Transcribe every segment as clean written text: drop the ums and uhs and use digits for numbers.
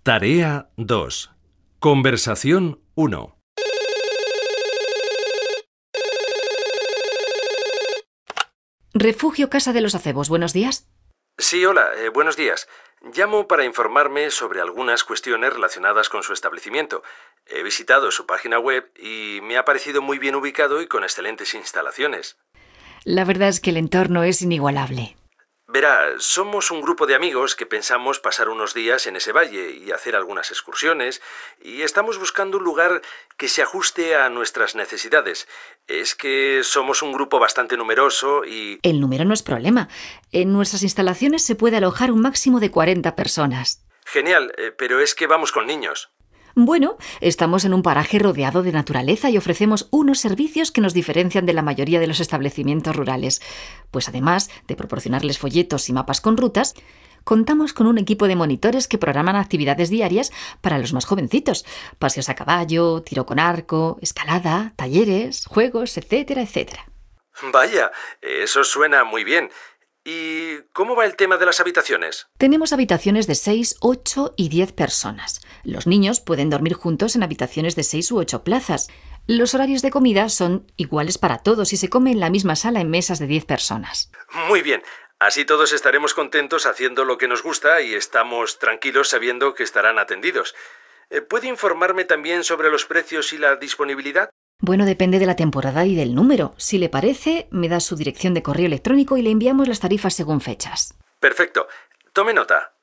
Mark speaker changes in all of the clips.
Speaker 1: Tarea 2. Conversación 1.
Speaker 2: Refugio Casa de los Acebos, buenos días.
Speaker 3: Sí, hola, buenos días. Llamo para informarme sobre algunas cuestiones relacionadas con su establecimiento. He visitado su página web y me ha parecido muy bien ubicado y con excelentes instalaciones.
Speaker 2: La verdad es que el entorno es inigualable.
Speaker 3: Verá, somos un grupo de amigos que pensamos pasar unos días en ese valle y hacer algunas excursiones, y estamos buscando un lugar que se ajuste a nuestras necesidades. Es que somos un grupo bastante numeroso y...
Speaker 2: El número no es problema. En nuestras instalaciones se puede alojar un máximo de 40 personas.
Speaker 3: Genial, pero es que vamos con niños.
Speaker 2: Bueno, estamos en un paraje rodeado de naturaleza y ofrecemos unos servicios que nos diferencian de la mayoría de los establecimientos rurales. Pues además de proporcionarles folletos y mapas con rutas, contamos con un equipo de monitores que programan actividades diarias para los más jovencitos. Paseos a caballo, tiro con arco, escalada, talleres, juegos, etcétera, etcétera.
Speaker 3: Vaya, eso suena muy bien. ¿Y cómo va el tema de las habitaciones?
Speaker 2: Tenemos habitaciones de 6, 8 y 10 personas. Los niños pueden dormir juntos en habitaciones de 6 u 8 plazas. Los horarios de comida son iguales para todos y se come en la misma sala en mesas de 10 personas.
Speaker 3: Muy bien, así todos estaremos contentos haciendo lo que nos gusta y estamos tranquilos sabiendo que estarán atendidos. ¿Puede informarme también sobre los precios y la disponibilidad?
Speaker 2: Bueno, depende de la temporada y del número. Si le parece, me da su dirección de correo electrónico y le enviamos las tarifas según fechas.
Speaker 3: Perfecto. Tome nota.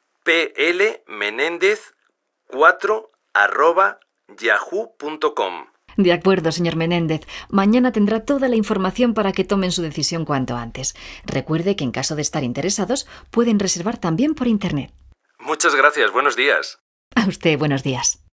Speaker 3: plmenendez4@yahoo.com.
Speaker 2: De acuerdo, señor Menéndez. Mañana tendrá toda la información para que tomen su decisión cuanto antes. Recuerde que en caso de estar interesados, pueden reservar también por Internet.
Speaker 3: Muchas gracias. Buenos días.
Speaker 2: A usted, buenos días.